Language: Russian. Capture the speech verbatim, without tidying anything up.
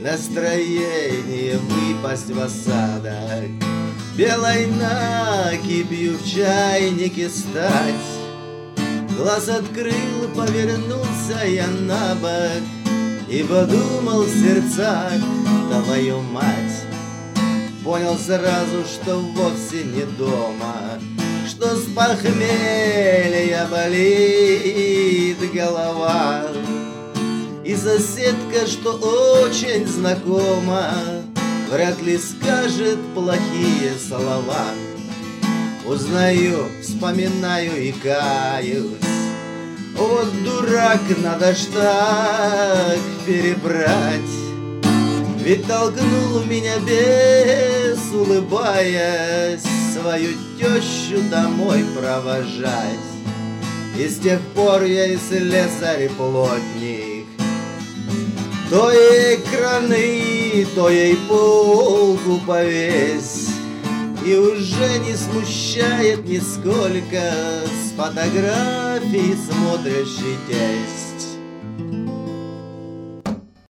настроение выпасть в осадок, белой накипью в чайнике стать. Глаз открыл, повернулся я на бок и подумал в сердцах: твою мать. Понял сразу, что вовсе не дома, что с похмелья болит голова. И соседка, что очень знакома, вряд ли скажет плохие слова. Узнаю, вспоминаю и каюсь. Вот дурак, надо ж так перебрать. Ведь толкнул меня бес, улыбаясь, свою тещу домой провожать. И с тех пор я и слесарь и плотник. То ей краны, то ей полку повесь. И уже не смущает нисколько с фотографий смотрящий тесть.